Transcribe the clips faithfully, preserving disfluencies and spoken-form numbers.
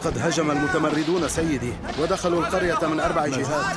لقد هجم المتمردون سيدي ودخلوا القرية من أربع جهات.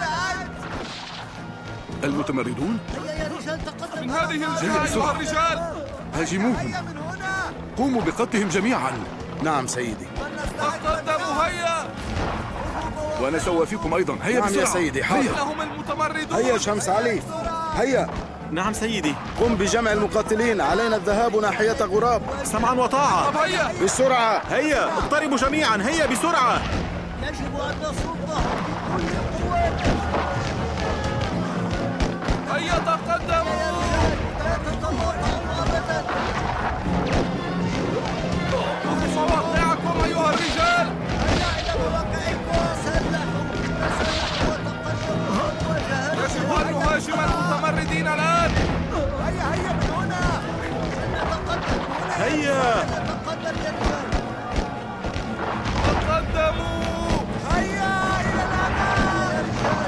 المتمردون؟ من هذه الجهة أيها الرجال! هاجموهم! قوموا بقتلهم جميعا! نعم سيدي. تقدموا هيا! وأنا سوافيكم أيضا. هيا نعم بسرعة. يا سيدي حاضر. إنهم المتمردون. هيا شمس علي، هيا. نعم سيدي. قم بجمع المقاتلين، علينا الذهاب ناحية غراب. سمعا وطاعة. طب هيا بسرعة. هيا اقتربوا جميعا، هيا بسرعة. يجب أن نصدهم بكل قوة. هيا تقدموا. لا تتواطؤوا أبدا. خذوا مواقعكم أيها الرجال. هيا إلى مواقعكم. سلحوا تسلحوا وتقدموا بوجهات. يجب أن نهاجم المتمردين الآن. هيا هيا من هنا. نتقدم هنا. هيا. نتقدم يا رجال. تقدموا. هيا إلى الأمام يا رجال.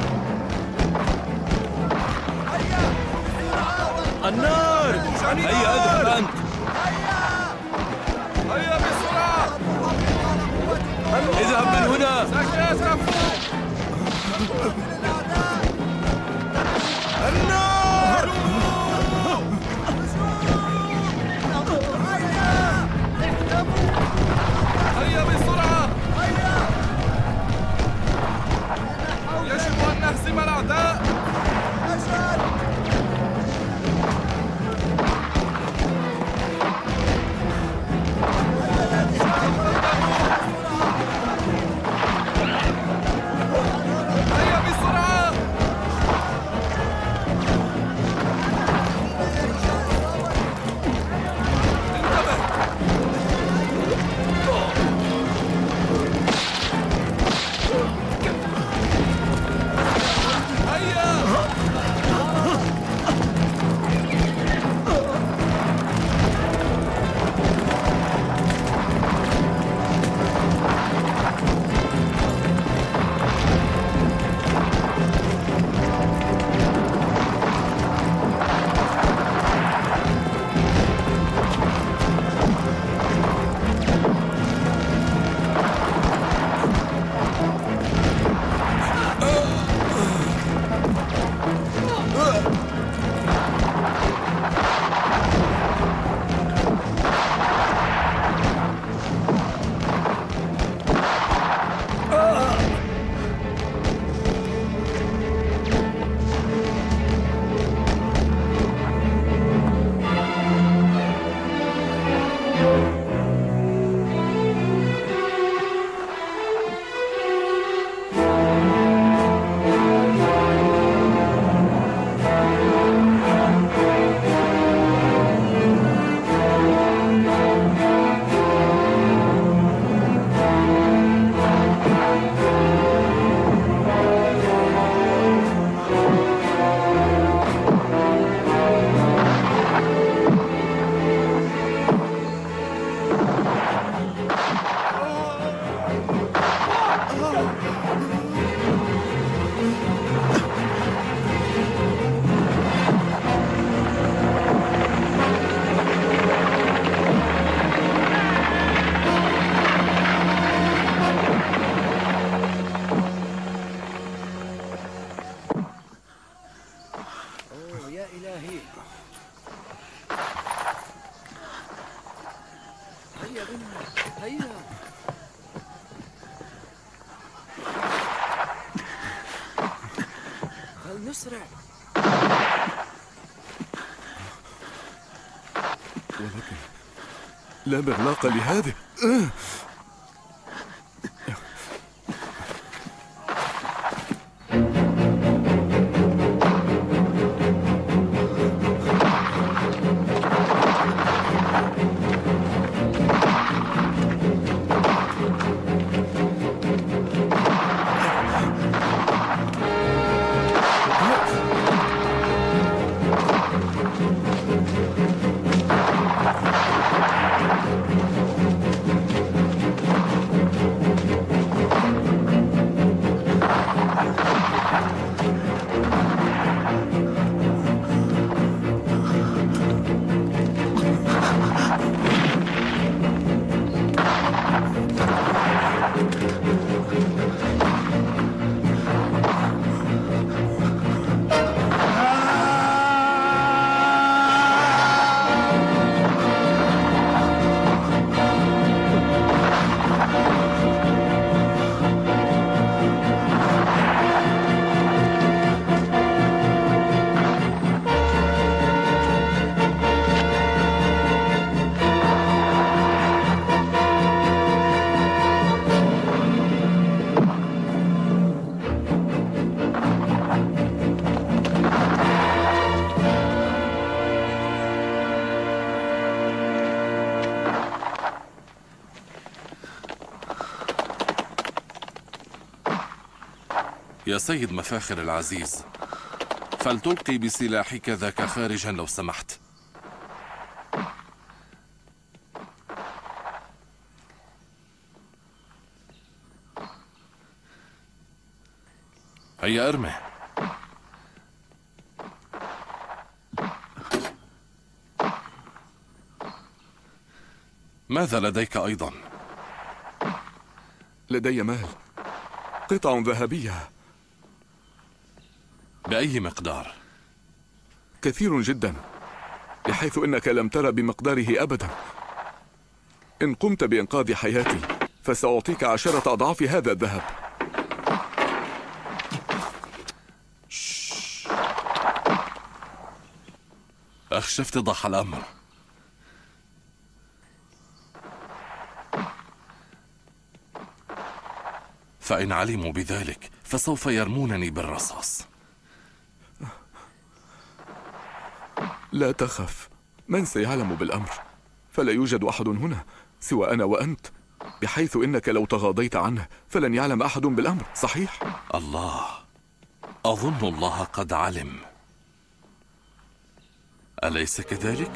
هيا بسرعة. النار. هيا اذهب أنت. هيا بسرعة. اذهب من هنا. سكتفوا. النار. هيا بسرعة. يجب أن نهزم الأعداء. هيا بسرعة. انتبه. هيا. يا إلهي. هيا بنا هيا. فلنسرع. ولكن لا مغلاق لهذه. يا سيد مفاخر العزيز، فلتلقي بسلاحك ذاك خارجا لو سمحت. هيا ارمه. ماذا لديك أيضا؟ لدي مال، قطع ذهبية. بأي مقدار؟ كثير جدا، بحيث إنك لم تر بمقداره أبدا. إن قمت بإنقاذ حياتي فسأعطيك عشرة أضعاف هذا الذهب. أخشى افتضاح الأمر. فإن علموا بذلك فسوف يرمونني بالرصاص. لا تخف، من سيعلم بالأمر؟ فلا يوجد أحد هنا سوى أنا وأنت، بحيث إنك لو تغاضيت عنه فلن يعلم أحد بالأمر، صحيح؟ الله، أظن الله قد علم، أليس كذلك؟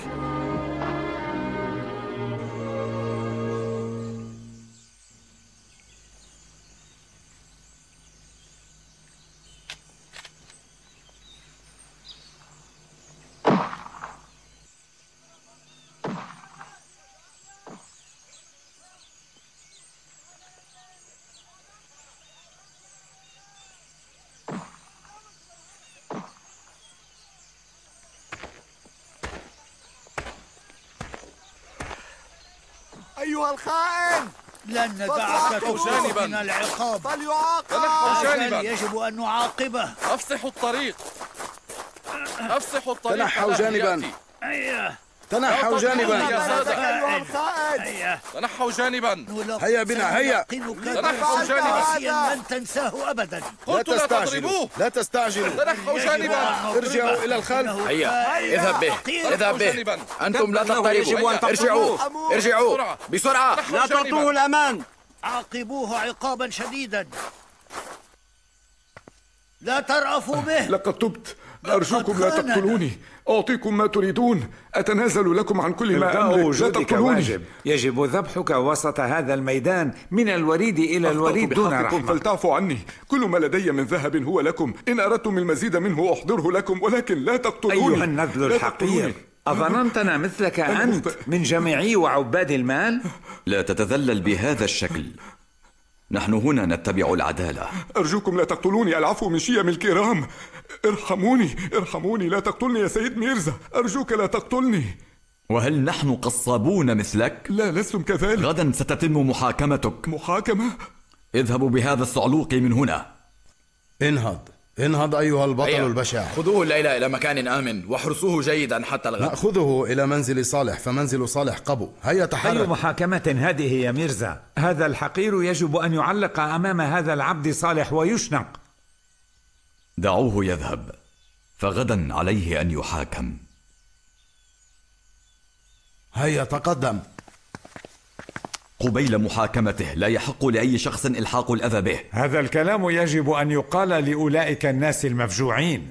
أيها الخائن، لن ندعك جانباً. من العقاب، فليعاقب. تنحوا جانبا. يجب أن نعاقبه. أفسحوا الطريق، أفسحوا الطريق. تنحوا له جانبا. يأتي. هيا تنحوا جانبا. يا سادة. أيها الخائن، هيا تنحوا جانبا. هيا بنا، هيا. تنحوا جانبا. لن تنساه أبدا. لا قلت لا تستعجلوا، تضربوه. لا تستعجلوا. تنحوا جانبا. ارجعوا إلى الخلف. هيا اذهب به، اذهب به. جانبا. أنتم لا يجب أن تقتربوا، تقتلوه. ارجعوا ارجعوا بسرعة. لا تعطوه الأمان. عاقبوه عقابا شديدا، لا ترأفوا به. لقد تبت، أرجوكم لا خاننا. تقتلوني، أعطيكم ما تريدون، أتنازل لكم عن كل ما إلقاء أملك، لا وجودك تقتلوني. واجب، يجب ذبحك وسط هذا الميدان من الوريد إلى الوريد دون بحقكم رحمة. فلتعفوا عني، كل ما لدي من ذهب هو لكم، إن أردتم المزيد منه أحضره لكم، ولكن لا تقتلوني. أيها النذل لا الحقير، تقتلوني. أظننتنا مثلك أنا أنت مخطئ. من جميعي وعباد المال؟ لا تتذلل بهذا الشكل، نحن هنا نتبع العدالة. أرجوكم لا تقتلوني، العفو من شيم الكرام. ارحموني، ارحموني، لا تقتلني يا سيد ميرزا، أرجوك لا تقتلني. وهل نحن قصابون مثلك؟ لا، لستم كذلك. غدا ستتم محاكمتك. محاكمة؟ اذهبوا بهذا الصعلوق من هنا. انهض، انهض أيها البطل هيا. البشع. خذوه الليلة إلى مكان آمن واحرسوه جيدا حتى الغد. نأخذه إلى منزل صالح، فمنزل صالح قبو. هيا أي تحرك. محاكمة هذه يا ميرزا؟ هذا الحقير يجب أن يعلق أمام هذا العبد صالح ويشنق. دعوه يذهب، فغدا عليه أن يحاكم. هيا تقدم. قبيل محاكمته لا يحق لأي شخص إلحاق الأذى به. هذا الكلام يجب أن يقال لأولئك الناس المفجوعين.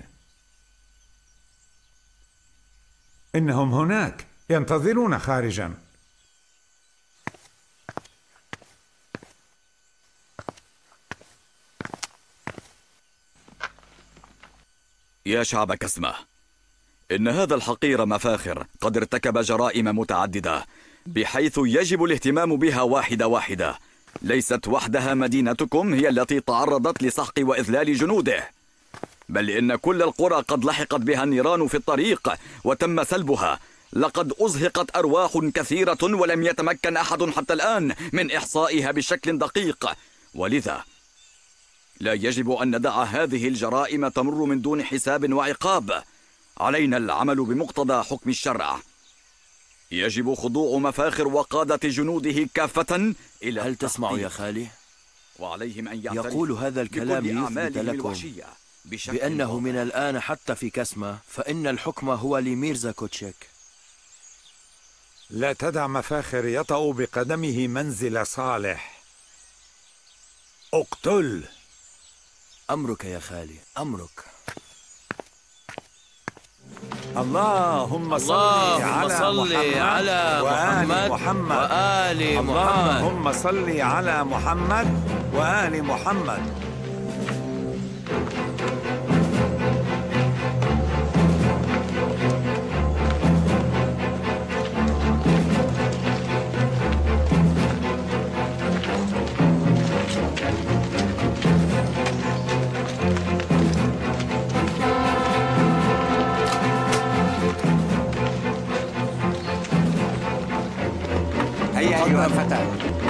إنهم هناك ينتظرون خارجا. يا شعب كسمة، إن هذا الحقير مفاخر قد ارتكب جرائم متعددة، بحيث يجب الاهتمام بها واحدة واحدة. ليست وحدها مدينتكم هي التي تعرضت لسحق وإذلال جنوده، بل إن كل القرى قد لحقت بها النيران في الطريق وتم سلبها. لقد أزهقت أرواح كثيرة ولم يتمكن أحد حتى الآن من إحصائها بشكل دقيق، ولذا لا يجب أن ندع هذه الجرائم تمر من دون حساب وعقاب. علينا العمل بمقتضى حكم الشرع. يجب خضوع مفاخر وقادة جنوده كافة إلى هل تسمع التحقيق. يا خالي؟ وعليهم أن يعترفوا يقول هذا الكلام بكل يثبت أعمالهم لكم الوحشية بشكل بأنه واضح. من الآن حتى في كسمة فإن الحكم هو لميرزا كوتشيك. لا تدع مفاخر يطأ بقدمه منزل صالح. اقتل. أمرك يا خالي، أمرك. اللهم صل اللهم على صل محمد على وآل محمد محمد وآل محمد. اللهم صل على محمد وآل محمد. هيا أيها الفتى.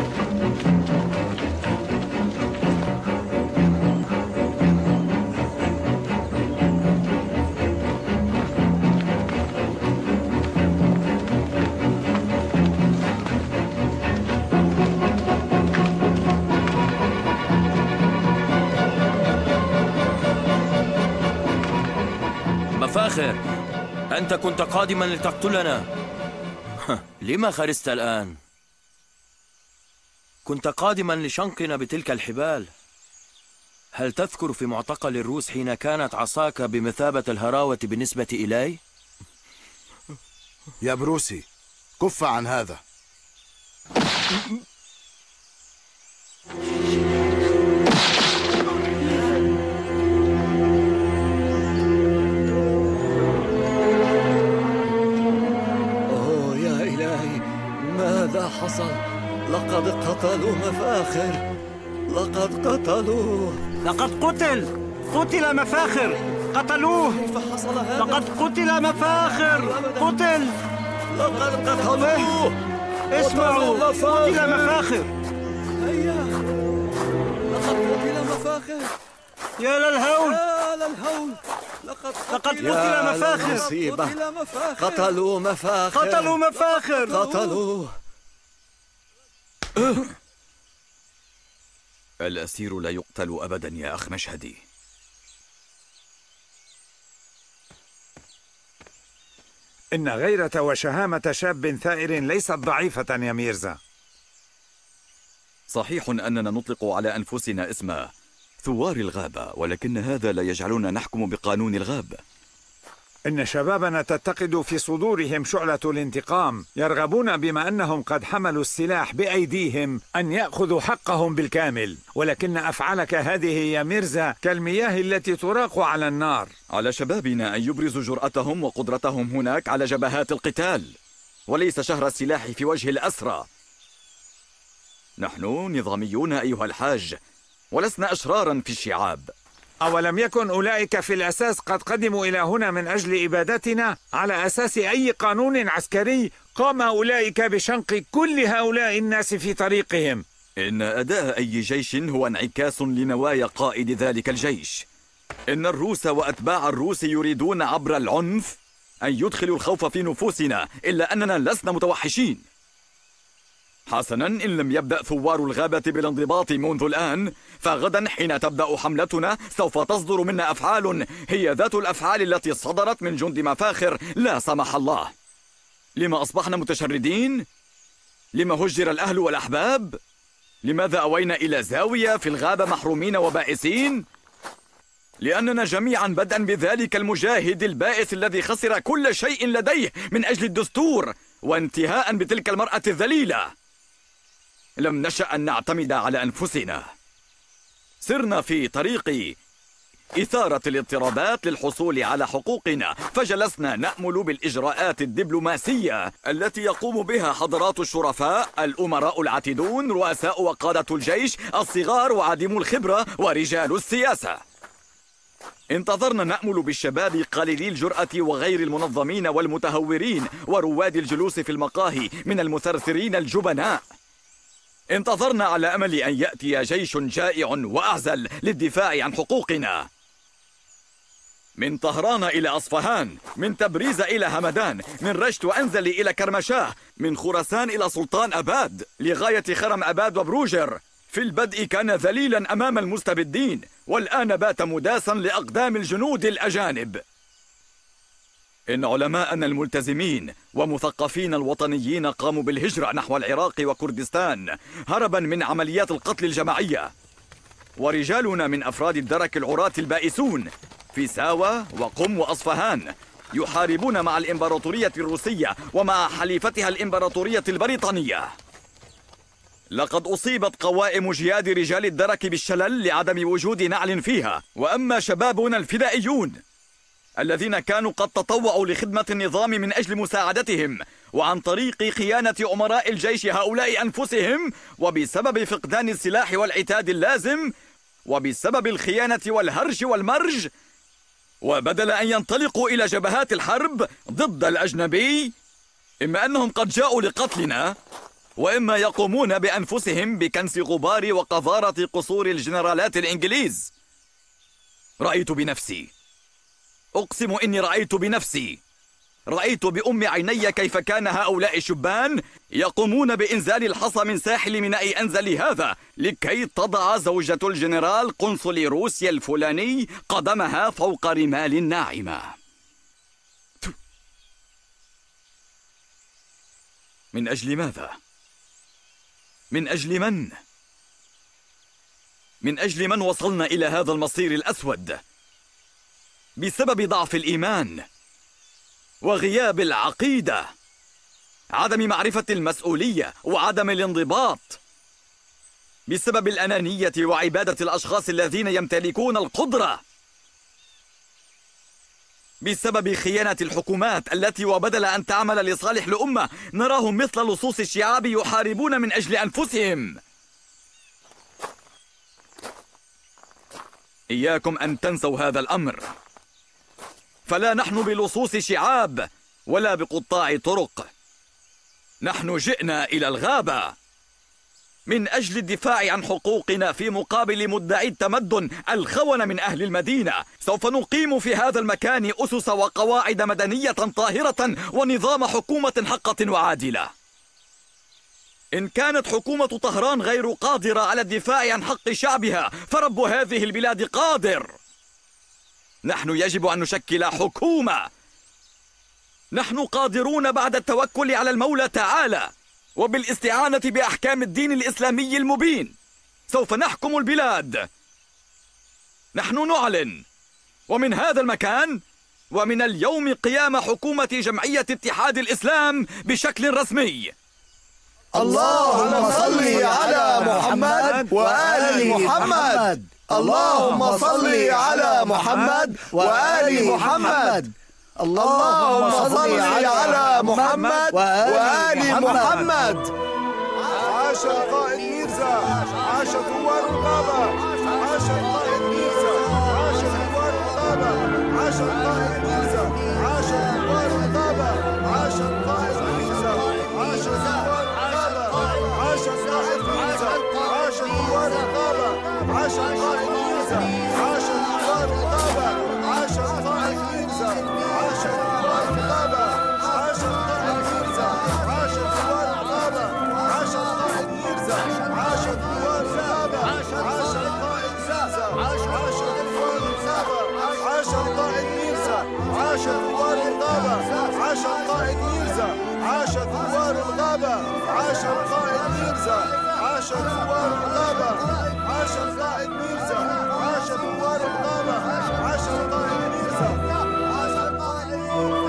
مفاخر، أنت كنت قادما لتقتلنا. لما خرجت الآن؟ كنت قادما لشنقنا بتلك الحبال. هل تذكر في معتقل الروس حين كانت عصاك بمثابة الهراوة بالنسبة إلي؟ يا بروسي، كف عن هذا. أوه يا إلهي، ماذا حصل؟ لقد قتلوا مفاخر، لقد قتلوه. لقد قتل قتل مفاخر، قتلوه. كيف حصل هذا؟ لقد قتل مفاخر، قتل. لقد قتلوه. اسمعوا، قتل مفاخر. هيا، لقد قتل مفاخر. يا للهول، يا للهول، لقد لقد قتل مفاخر. مصيبة. قتلوا مفاخر، قتلوا مفاخر، قتلوه. الأسير لا يقتل أبدا يا أخ مشهدي. إن غيرة وشهامة شاب ثائر ليست ضعيفة يا ميرزا. صحيح أننا نطلق على أنفسنا اسم ثوار الغابة، ولكن هذا لا يجعلنا نحكم بقانون الغابة. إن شبابنا تتقد في صدورهم شعلة الانتقام، يرغبون بما أنهم قد حملوا السلاح بأيديهم أن يأخذوا حقهم بالكامل، ولكن أفعالك هذه يا ميرزا كالمياه التي تراق على النار. على شبابنا أن يبرزوا جرأتهم وقدرتهم هناك على جبهات القتال، وليس شهر السلاح في وجه الأسرى. نحن نظاميون أيها الحاج، ولسنا أشرارا في الشعاب. أولم يكن أولئك في الأساس قد قدموا إلى هنا من أجل إبادتنا على أساس أي قانون عسكري؟ قام أولئك بشنق كل هؤلاء الناس في طريقهم. إن أداء أي جيش هو انعكاس لنوايا قائد ذلك الجيش. إن الروس وأتباع الروس يريدون عبر العنف أن يدخلوا الخوف في نفوسنا، إلا أننا لسنا متوحشين. حسنا، إن لم يبدأ ثوار الغابة بالانضباط منذ الآن، فغدا حين تبدأ حملتنا سوف تصدر منا أفعال هي ذات الأفعال التي صدرت من جند مفاخر لا سمح الله. لما أصبحنا متشردين؟ لما هجر الأهل والأحباب؟ لماذا أوينا إلى زاوية في الغابة محرومين وبائسين؟ لأننا جميعا بدءا بذلك المجاهد البائس الذي خسر كل شيء لديه من أجل الدستور، وانتهاء بتلك المرأة الذليلة، لم نشأ أن نعتمد على أنفسنا. سرنا في طريق إثارة الاضطرابات للحصول على حقوقنا، فجلسنا نأمل بالإجراءات الدبلوماسية التي يقوم بها حضرات الشرفاء، الأمراء العتيدون، رؤساء وقادة الجيش، الصغار وعديمو الخبرة ورجال السياسة. انتظرنا نأمل بالشباب قليلي الجرأة وغير المنظمين والمتهورين ورواد الجلوس في المقاهي من المثرثرين الجبناء. انتظرنا على أمل أن يأتي جيش جائع وأعزل للدفاع عن حقوقنا. من طهران إلى أصفهان، من تبريز إلى همدان، من رشت وأنزل إلى كرمشاه، من خراسان إلى سلطان أباد، لغاية خرم أباد وبروجر. في البدء كان ذليلا أمام المستبدين، والآن بات مداسا لأقدام الجنود الأجانب. إن علماءنا الملتزمين ومثقفين الوطنيين قاموا بالهجرة نحو العراق وكردستان هربا من عمليات القتل الجماعية. ورجالنا من أفراد الدرك العراة البائسون في ساوة وقم وأصفهان يحاربون مع الإمبراطورية الروسية ومع حليفتها الإمبراطورية البريطانية. لقد أصيبت قوائم جياد رجال الدرك بالشلل لعدم وجود نعل فيها. وأما شبابنا الفدائيون الذين كانوا قد تطوعوا لخدمة النظام من أجل مساعدتهم وعن طريق خيانة أمراء الجيش هؤلاء أنفسهم، وبسبب فقدان السلاح والعتاد اللازم، وبسبب الخيانة والهرج والمرج، وبدل أن ينطلقوا إلى جبهات الحرب ضد الأجنبي، إما أنهم قد جاءوا لقتلنا، وإما يقومون بأنفسهم بكنس غبار وقذارة قصور الجنرالات الإنجليز. رأيت بنفسي، أقسم إني رأيت بنفسي، رأيت بأم عيني كيف كان هؤلاء الشبان يقومون بإنزال الحصى من ساحل ميناء أنزل هذا لكي تضع زوجة الجنرال قنصل روسيا الفلاني قدمها فوق رمال ناعمة. من أجل ماذا؟ من أجل من؟ من أجل من وصلنا إلى هذا المصير الأسود؟ بسبب ضعف الإيمان وغياب العقيدة، عدم معرفة المسؤولية وعدم الانضباط، بسبب الأنانية وعبادة الأشخاص الذين يمتلكون القدرة، بسبب خيانة الحكومات التي وبدل أن تعمل لصالح الأمة نراهم مثل لصوص الشعاب يحاربون من أجل أنفسهم. إياكم أن تنسوا هذا الأمر، فلا نحن بلصوص شعاب ولا بقطاع طرق. نحن جئنا إلى الغابة من أجل الدفاع عن حقوقنا في مقابل مدعي التمدن الخونة من أهل المدينة. سوف نقيم في هذا المكان أسس وقواعد مدنية طاهرة ونظام حكومة حقة وعادلة. إن كانت حكومة طهران غير قادرة على الدفاع عن حق شعبها، فرب هذه البلاد قادر. نحن يجب أن نشكل حكومة. نحن قادرون بعد التوكل على المولى تعالى وبالاستعانة بأحكام الدين الإسلامي المبين سوف نحكم البلاد. نحن نعلن ومن هذا المكان ومن اليوم قيام حكومة جمعية اتحاد الإسلام بشكل رسمي. اللهم صل على محمد وآل محمد. اللهم صل على محمد وآل محمد. اللهم صل على محمد وآل محمد. عاش القائد ميرزا، عاش ثوار الغابة، عاش القائد ميرزا، عاش ثوار الغابة، عاش القائد ميرزا، عاش ثوار الغابة، عاش القائد ميرزا، عاش ثوار الغابة، عاش القائد ميرزا، عاش ثوار الغابة، عاش القائد ميرزا، عاش ثوار الغابة، عاش القائد ميرزا، عاش ثوار الغابة، عاش القائد ميرزا، عاش ثوار الغابة، عاش القائد ميرزا، عاش ثوار الغابة، عاش القائد ميرزا، عاش ثوار الغابة، عاش القائد ميرزا، عاش ثوار الغابة، عاش القائد ميرزا، عاش ثوار الغابة، عاش القائد ميرزا، عاش ثوار الغابة، عاش القائد ميرزا، عاش ثوار الغابة، عاش القائد ميرزا، عاش القائد ميرزا.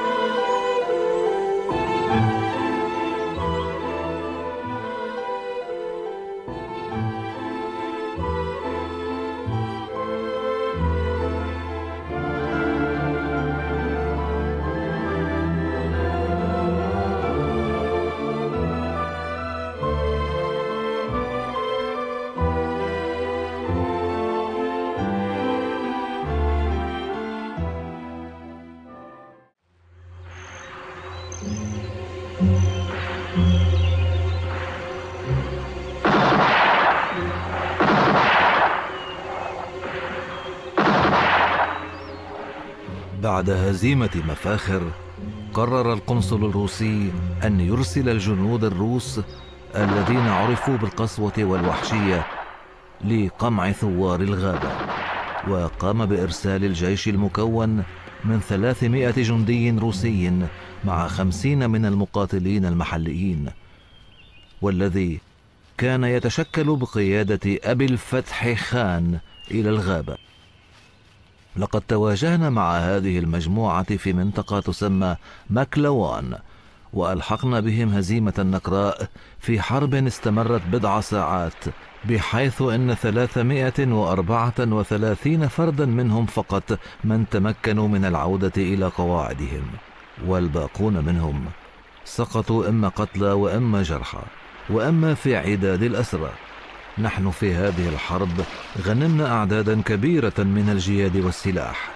بعد هزيمة مفاخر، قرر القنصل الروسي أن يرسل الجنود الروس الذين عرفوا بالقسوة والوحشية لقمع ثوار الغابة، وقام بإرسال الجيش المكون من ثلاثمائة جندي روسي مع خمسين من المقاتلين المحليين، والذي كان يتشكل بقيادة أبي الفتح خان إلى الغابة. لقد تواجهنا مع هذه المجموعة في منطقة تسمى ماكلوان، وألحقنا بهم هزيمة نكراء في حرب استمرت بضع ساعات، بحيث أن ثلاثمائة وأربعة وثلاثين فردا منهم فقط من تمكنوا من العودة إلى قواعدهم، والباقون منهم سقطوا إما قتلى وإما جرحى. وأما في عداد الأسرى، نحن في هذه الحرب غنمنا أعدادا كبيرة من الجياد والسلاح.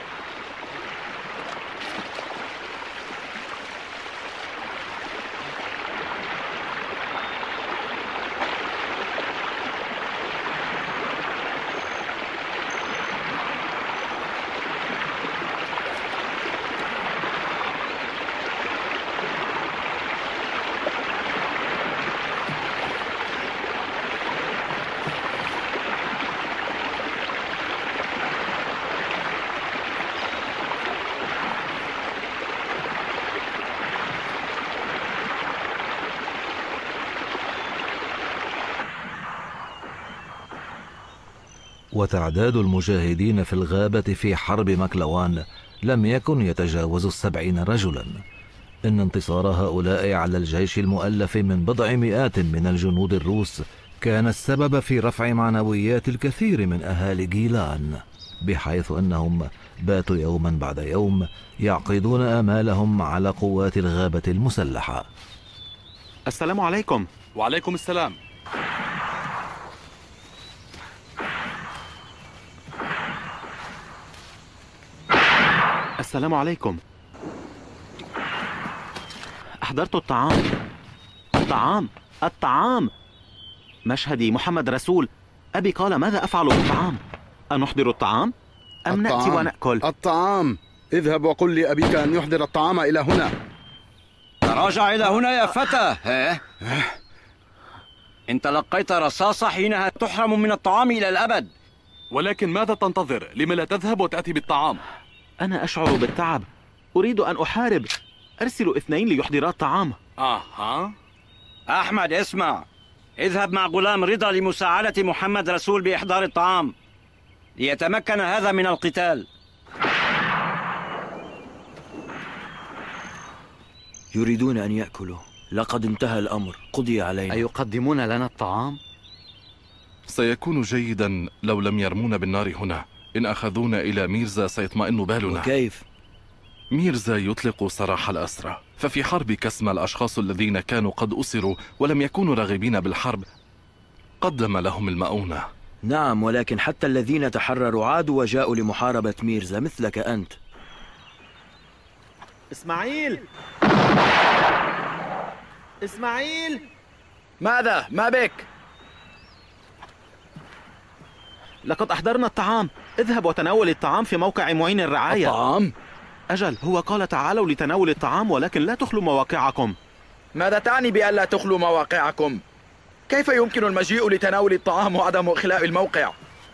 وتعداد المجاهدين في الغابة في حرب ماكلوان لم يكن يتجاوز السبعين رجلا. إن انتصار هؤلاء على الجيش المؤلف من بضع مئات من الجنود الروس كان السبب في رفع معنويات الكثير من أهالي جيلان، بحيث أنهم باتوا يوما بعد يوم يعقدون آمالهم على قوات الغابة المسلحة. السلام عليكم. وعليكم السلام. السلام عليكم. أحضرت الطعام. الطعام الطعام مشهدي محمد رسول. أبي قال ماذا أفعل بالطعام؟ أنحضر الطعام أم نأتي ونأكل؟ الطعام. اذهب وقل لأبيك أن يحضر الطعام إلى هنا. تراجع إلى هنا يا فتى. ها؟ إن تلقيت رصاصة حينها تحرم من الطعام إلى الأبد. ولكن ماذا تنتظر؟ لم لا تذهب وتأتي بالطعام؟ أنا أشعر بالتعب، أريد أن أحارب. أرسل اثنين ليحضرا الطعام. آه أحمد اسمع، اذهب مع غلام رضا لمساعدة محمد رسول بإحضار الطعام ليتمكن هذا من القتال. يريدون أن يأكلوا. لقد انتهى الأمر، قضي علينا. أيقدمون لنا الطعام؟ سيكون جيدا لو لم يرمون بالنار هنا. إن أخذونا إلى ميرزا سيطمئن بالنا. وكيف؟ ميرزا يطلق سراح الأسرى، ففي حرب كسمى الأشخاص الذين كانوا قد أسروا ولم يكونوا راغبين بالحرب قدم لهم المؤونة. نعم، ولكن حتى الذين تحرروا عادوا وجاءوا لمحاربة ميرزا مثلك أنت. إسماعيل إسماعيل ماذا؟ ما بك؟ لقد أحضرنا الطعام. اذهب وتناول الطعام في موقع معين الرعاية. الطعام؟ أجل، هو قال تعالوا لتناول الطعام ولكن لا تخلوا مواقعكم. ماذا تعني بألا تخلوا مواقعكم؟ كيف يمكن المجيء لتناول الطعام وعدم إخلاء الموقع؟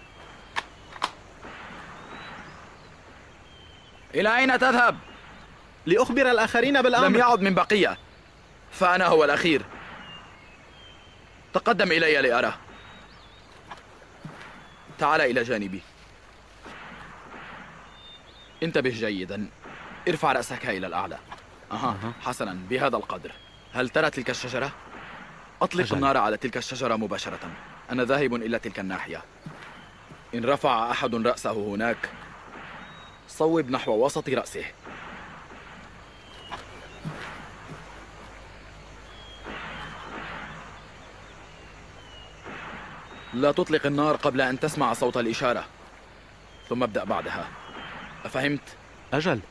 إلى أين تذهب؟ لأخبر الآخرين بالأمر. لم يعد من بقية، فأنا هو الأخير. تقدم إلي لأرى. تعال إلى جانبي. انتبه جيدا، ارفع رأسك إلى الأعلى. أها حسنا، بهذا القدر. هل ترى تلك الشجرة؟ أطلق أجل. النار على تلك الشجرة مباشرة. أنا ذاهب إلى تلك الناحية. إن رفع أحد رأسه هناك صوب نحو وسط رأسه. لا تطلق النار قبل أن تسمع صوت الإشارة، ثم ابدأ بعدها. أفهمت؟ أجل.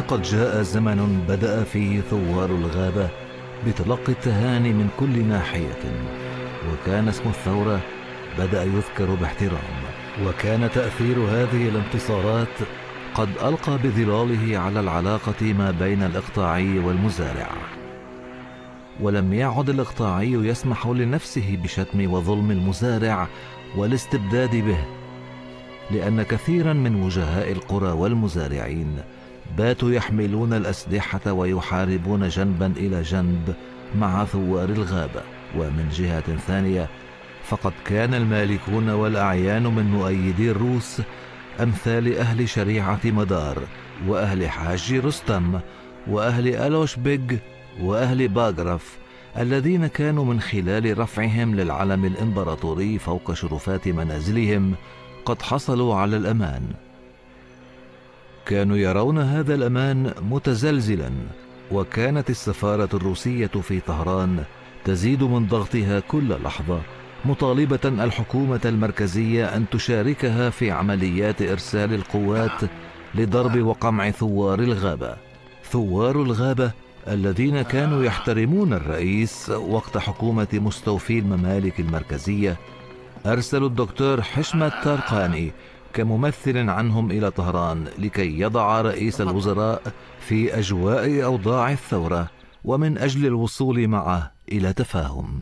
لقد جاء زمن بدأ فيه ثوار الغابة بتلقي التهاني من كل ناحية، وكان اسم الثورة بدأ يذكر باحترام، وكان تأثير هذه الانتصارات قد ألقى بظلاله على العلاقة ما بين الإقطاعي والمزارع. ولم يعد الإقطاعي يسمح لنفسه بشتم وظلم المزارع والاستبداد به، لأن كثيرا من وجهاء القرى والمزارعين باتوا يحملون الأسلحة ويحاربون جنبا إلى جنب مع ثوار الغابة. ومن جهة ثانية فقد كان المالكون والأعيان من مؤيدي الروس أمثال أهل شريعة مدار وأهل حاج رستم وأهل ألوشبيج وأهل باغرف، الذين كانوا من خلال رفعهم للعلم الإمبراطوري فوق شرفات منازلهم قد حصلوا على الأمان. كانوا يرون هذا الأمان متزلزلا، وكانت السفارة الروسية في طهران تزيد من ضغطها كل لحظة، مطالبة الحكومة المركزية أن تشاركها في عمليات إرسال القوات لضرب وقمع ثوار الغابة. ثوار الغابة الذين كانوا يحترمون الرئيس وقت حكومة مستوفي الممالك المركزية أرسلوا الدكتور حشمت تارقاني كممثل عنهم إلى طهران لكي يضع رئيس الوزراء في أجواء أوضاع الثورة، ومن أجل الوصول معه إلى تفاهم.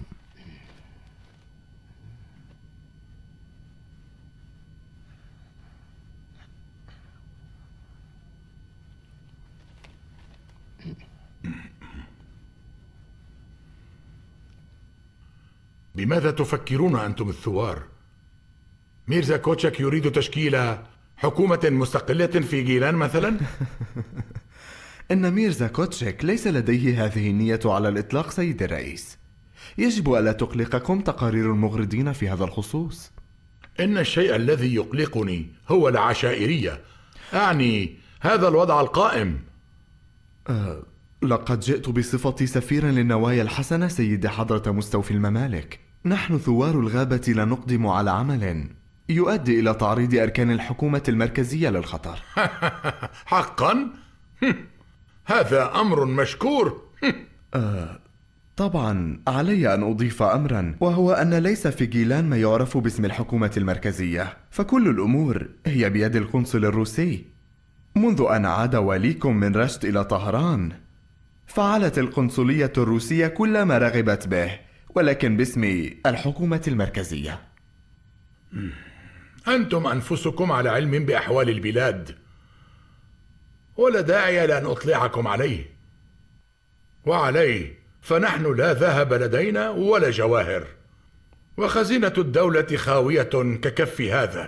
بماذا تفكرون أنتم الثوار؟ ميرزا كوتشك يريد تشكيل حكومة مستقلة في جيلان مثلا؟ إن ميرزا كوتشك ليس لديه هذه النية على الإطلاق سيد الرئيس. يجب ألا تقلقكم تقارير المغردين في هذا الخصوص. إن الشيء الذي يقلقني هو العشائرية، أعني هذا الوضع القائم. أه لقد جئت بصفتي سفيرا للنوايا الحسنة سيد حضرة مستوفي الممالك. نحن ثوار الغابة لا نقدم على عمل يؤدي إلى تعريض أركان الحكومة المركزية للخطر. حقا؟ هذا أمر مشكور. آه طبعا علي أن أضيف أمرا، وهو أن ليس في جيلان ما يعرف باسم الحكومة المركزية، فكل الأمور هي بيد القنصل الروسي. منذ أن عاد واليكم من رشت إلى طهران فعلت القنصلية الروسية كل ما رغبت به، ولكن باسم الحكومة المركزية. أنتم أنفسكم على علم بأحوال البلاد، ولا داعي لأن أطلعكم عليه. وعليه فنحن لا ذهب لدينا ولا جواهر، وخزينة الدولة خاوية ككف هذا.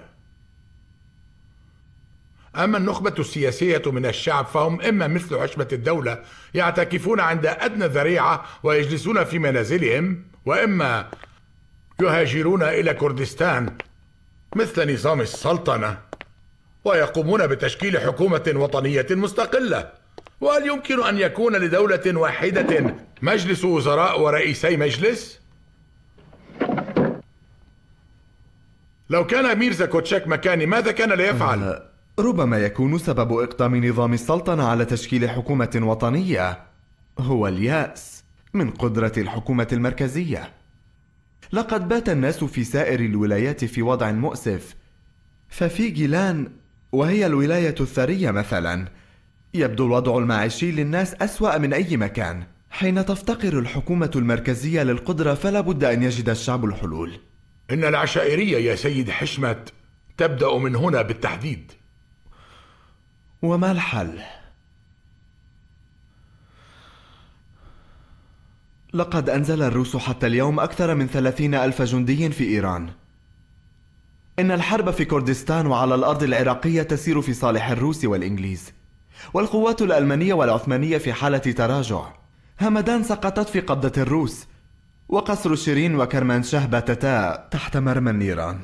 أما النخبة السياسية من الشعب فهم إما مثل حشمة الدولة يعتكفون عند أدنى ذريعة ويجلسون في منازلهم، وإما يهاجرون إلى كردستان مثل نظام السلطنة ويقومون بتشكيل حكومة وطنية مستقلة. وهل يمكن أن يكون لدولة واحدة مجلس وزراء ورئيسي مجلس؟ لو كان ميرزا كوتشك مكاني ماذا كان ليفعل؟ أه ربما يكون سبب إقدام نظام السلطنة على تشكيل حكومة وطنية هو اليأس من قدرة الحكومة المركزية. لقد بات الناس في سائر الولايات في وضع مؤسف، ففي جيلان وهي الولاية الثرية مثلا يبدو الوضع المعيشي للناس أسوأ من أي مكان. حين تفتقر الحكومة المركزية للقدرة فلا بد أن يجد الشعب الحلول. إن العشائرية يا سيد حشمت تبدأ من هنا بالتحديد. وما الحل؟ لقد أنزل الروس حتى اليوم أكثر من ثلاثين ألف جندي في إيران. إن الحرب في كردستان وعلى الأرض العراقية تسير في صالح الروس والإنجليز، والقوات الألمانية والعثمانية في حالة تراجع. همدان سقطت في قبضة الروس، وقصر شيرين وكرمانشاه باتتا تحت مرمى النيران.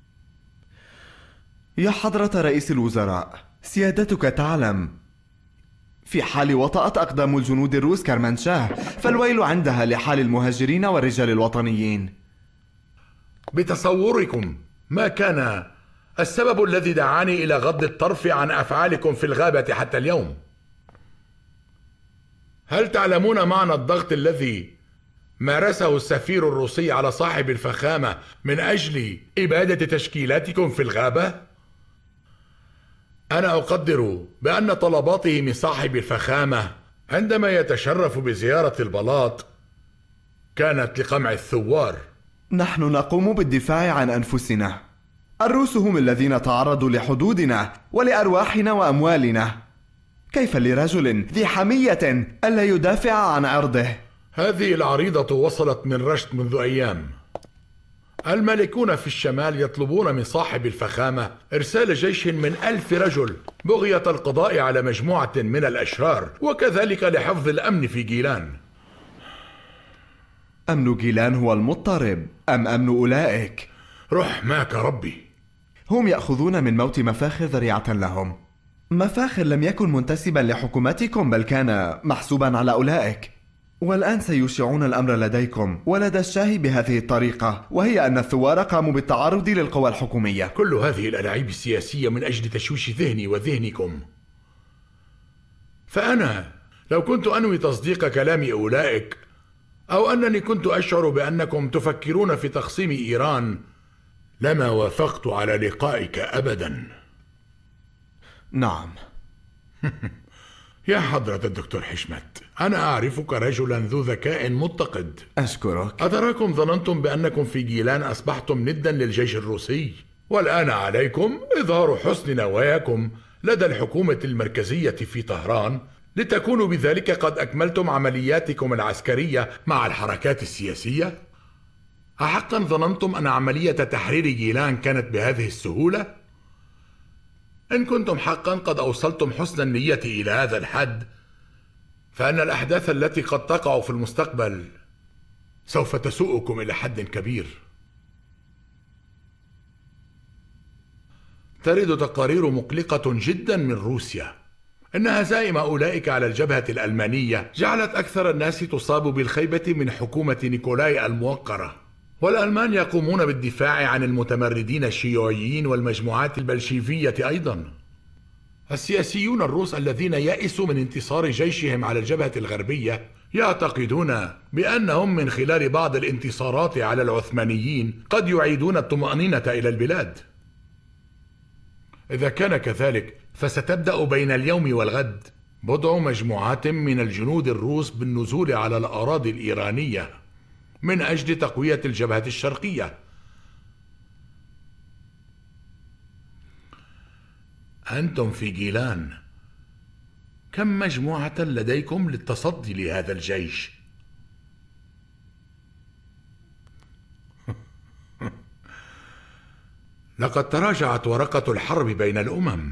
يا حضرة رئيس الوزراء، سيادتك تعلم في حال وطأت أقدام الجنود الروس كرمانشاه فالويل عندها لحال المهاجرين والرجال الوطنيين. بتصوركم ما كان السبب الذي دعاني إلى غض الطرف عن أفعالكم في الغابة حتى اليوم؟ هل تعلمون معنى الضغط الذي مارسه السفير الروسي على صاحب الفخامة من أجل إبادة تشكيلاتكم في الغابة؟ أنا أقدر بأن طلباته من صاحب الفخامة عندما يتشرف بزيارة البلاط كانت لقمع الثوار. نحن نقوم بالدفاع عن أنفسنا. الروس هم الذين تعرضوا لحدودنا ولأرواحنا وأموالنا. كيف لرجل ذي حمية ألا يدافع عن عرضه؟ هذه العريضة وصلت من رشت منذ أيام. الملكون في الشمال يطلبون من صاحب الفخامة إرسال جيش من ألف رجل بغية القضاء على مجموعة من الأشرار، وكذلك لحفظ الأمن في جيلان. أمن جيلان هو المضطرب أم أمن أولئك؟ رحماك ربي. هم يأخذون من موت مفاخر ذريعة لهم. مفاخر لم يكن منتسبا لحكومتكم بل كان محسوبا على أولئك، والآن سيشيعون الأمر لديكم ولدى الشاه بهذه الطريقة، وهي أن الثوار قاموا بالتعرض للقوى الحكومية. كل هذه الألاعيب السياسية من أجل تشويش ذهني وذهنكم. فأنا لو كنت أنوي تصديق كلام أولئك، أو أنني كنت أشعر بأنكم تفكرون في تقسيم إيران، لما وافقت على لقائك أبدا. نعم. يا حضرة الدكتور حشمت، أنا أعرفك رجلا ذو ذكاء متقد. أشكرك. أتراكم ظننتم بأنكم في جيلان أصبحتم ندا للجيش الروسي، والآن عليكم إظهار حسن نواياكم لدى الحكومة المركزية في طهران لتكونوا بذلك قد أكملتم عملياتكم العسكرية مع الحركات السياسية. أحقا ظننتم أن عملية تحرير جيلان كانت بهذه السهولة؟ إن كنتم حقا قد أوصلتم حسن النية إلى هذا الحد، فإن الأحداث التي قد تقع في المستقبل سوف تسوءكم إلى حد كبير. ترد تقارير مقلقة جدا من روسيا إن هزائم أولئك على الجبهة الألمانية جعلت أكثر الناس تصاب بالخيبة من حكومة نيكولاي الموقرة، والألمان يقومون بالدفاع عن المتمردين الشيوعيين والمجموعات البلشيفية أيضا. السياسيون الروس الذين يئسوا من انتصار جيشهم على الجبهة الغربية يعتقدون بأنهم من خلال بعض الانتصارات على العثمانيين قد يعيدون الطمأنينة إلى البلاد. إذا كان كذلك فستبدأ بين اليوم والغد بضع مجموعات من الجنود الروس بالنزول على الأراضي الإيرانية من أجل تقوية الجبهة الشرقية. أنتم في جيلان كم مجموعة لديكم للتصدي لهذا الجيش؟ لقد تراجعت ورقة الحرب بين الأمم.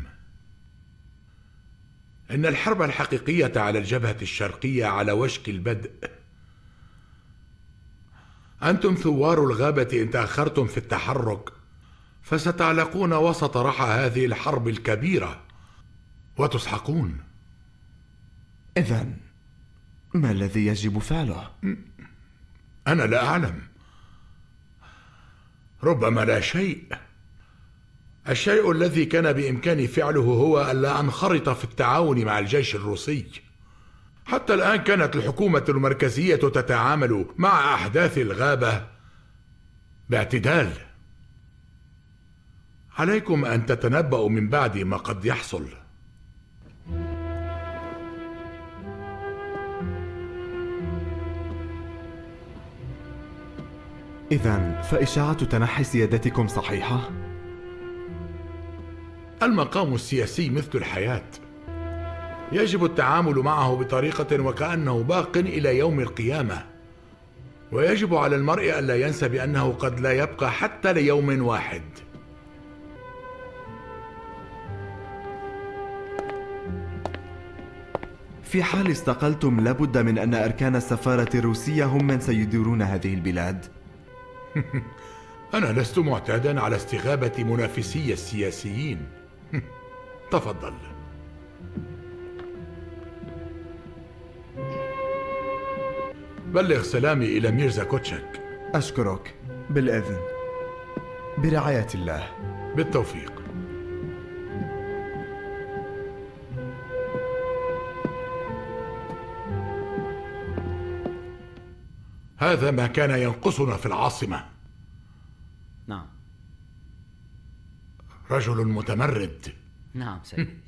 إن الحرب الحقيقية على الجبهة الشرقية على وشك البدء. أنتم ثوار الغابة إن تأخرتم في التحرك فستعلقون وسط رحى هذه الحرب الكبيرة وتسحقون. إذن ما الذي يجب فعله؟ أنا لا أعلم. ربما لا شيء. الشيء الذي كان بإمكاني فعله هو ألا أنخرط في التعاون مع الجيش الروسي. حتى الآن كانت الحكومة المركزية تتعامل مع أحداث الغابة باعتدال. عليكم أن تتنبأوا من بعد ما قد يحصل. إذن فإشاعة تنحي سيادتكم صحيحة؟ المقام السياسي مثل الحياة، يجب التعامل معه بطريقة وكأنه باق إلى يوم القيامة، ويجب على المرء ألا ينسى بأنه قد لا يبقى حتى ليوم واحد. في حال استقلتم لابد من أن أركان السفارة الروسية هم من سيديرون هذه البلاد. أنا لست معتادا على استغابة منافسي السياسيين. تفضل. بلغ سلامي إلى ميرزا كوتشك. أشكرك. بالإذن. برعاية الله. بالتوفيق. هذا ما كان ينقصنا في العاصمة. نعم. رجل متمرد. نعم سيدي.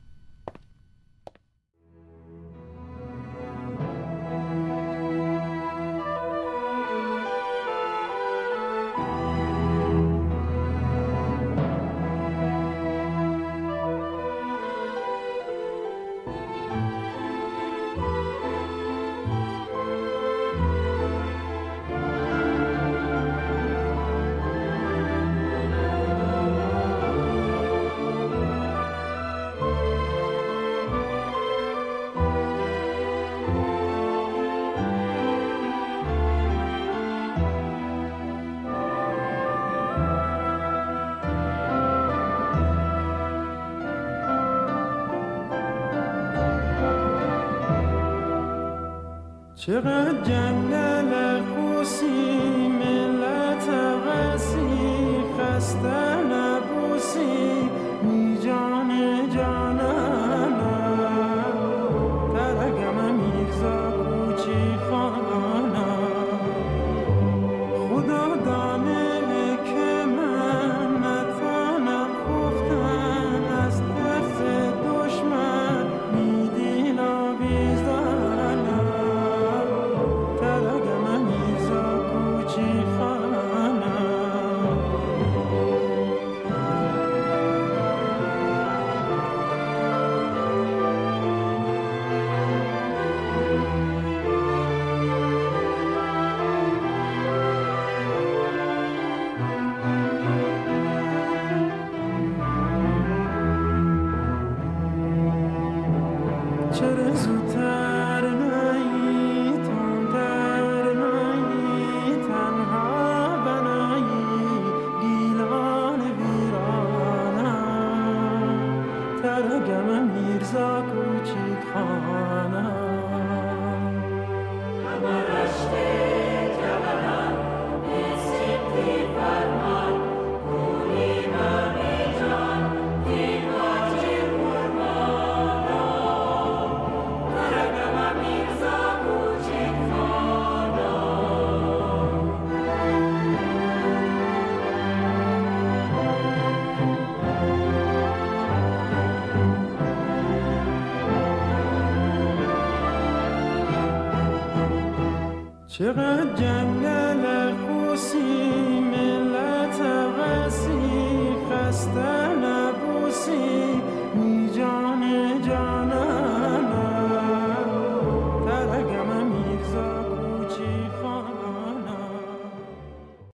چقدر جنگل خوسی ملت وسی خسته نبوسی می جان جانانا ترگم میرزا کوچی خانا خدا دانه که من نتانم خفتن از دست دشمن میدین آویزان چرا زودتر نایی تندر نایی تنها بنایی گیلان ویرانم ترگم میرزا کوچیک خانم چقدر جنگل خوسی